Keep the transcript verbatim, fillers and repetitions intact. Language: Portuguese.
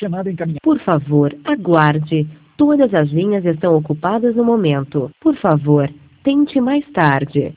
Chamada encaminhada. Por favor, aguarde. Todas as linhas estão ocupadas no momento. Por favor, tente mais tarde.